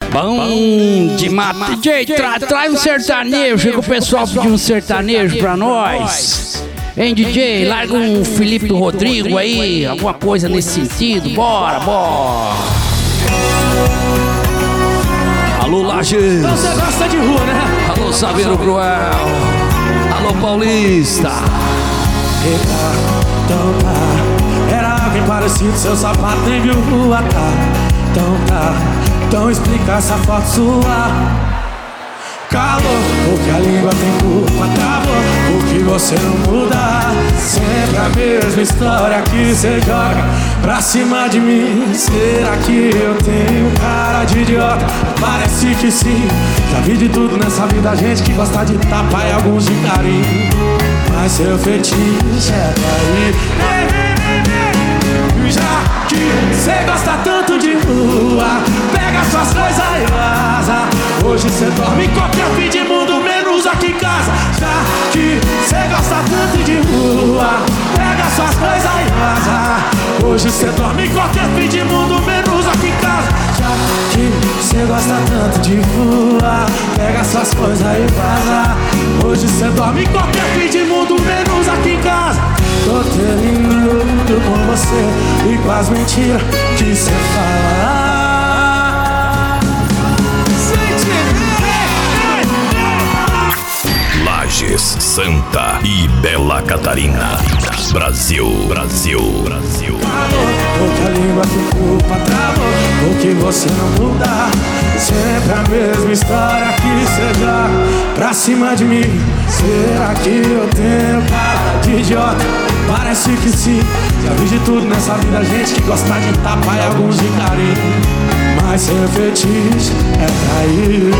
Bom demais. DJ, traz um sertanejo, que o pessoal pediu um sertanejo pra nós. Hein, DJ, larga um Felipe do Rodrigo aí, alguma coisa nesse sentido. Bora. Alô, Lages. Então você gosta de rua, né? Alô, Saveiro Cruel. Alô, Paulista. Então tá, era alguém parecido, seu sapato nem viu rua, tá? Então tá, então explica essa foto sua. Calor, porque a língua tem culpa, travou, porque você não muda. Sempre a mesma história que você joga pra cima de mim. Será que eu tenho cara de idiota? Parece que sim. Já vi de tudo nessa vida, gente que gosta de tapa e alguns de carinho. Mas seu fetiche é trair. Já que cê gosta tanto de rua, pega suas coisas e vaza. Hoje cê dorme em qualquer fim de mundo, menos aqui em casa. Já que cê gosta tanto de rua, pega suas coisas e vaza. Hoje cê dorme em qualquer fim de mundo, menos aqui em casa. Já que cê gosta tanto de rua, pega suas coisas e vaza. Hoje cê dorme em qualquer fim de mundo, menos aqui em casa. Tô terminando com você e com as mentiras que cê fala. Lages, Santa e Bela Catarina. Brasil. Porque a língua tem culpa, travou, porque você não muda. Sempre a mesma história que cê joga pra cima de mim. Será que eu tenho cara de idiota? Parece que sim. Já vi de tudo nessa vida, gente que gosta de tapa e alguns de carinho. Mas seu fetiche é trair.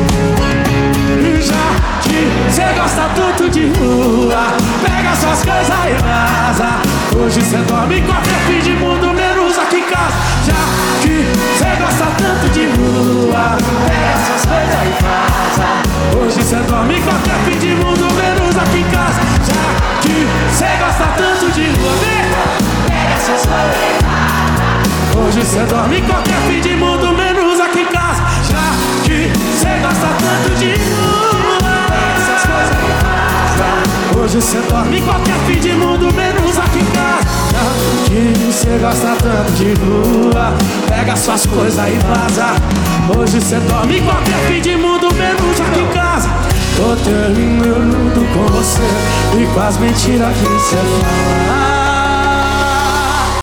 Já que cê gosta tanto de rua, pega suas coisas e vaza. Hoje cê dorme em qualquer fim de mundo, menos aqui em casa. Já que cê gosta tanto de rua, pega suas coisas e vaza. Hoje cê dorme em qualquer fim de mundo, menos aqui em casa. Já que cê gosta tanto de rua, pega suas coisas e vaza. Hoje cê dorme em qualquer fim de mundo, menos aqui em casa. Já que cê gosta tanto de rua, pega suas coisas e vaza. Hoje cê dorme em qualquer fim de mundo, menos aqui em casa. Já que cê gosta tanto de rua, pega suas coisas e vaza. Hoje cê dorme em qualquer fim de mundo, menos aqui em casa. Tô terminando com você e com as mentiras que cê fala.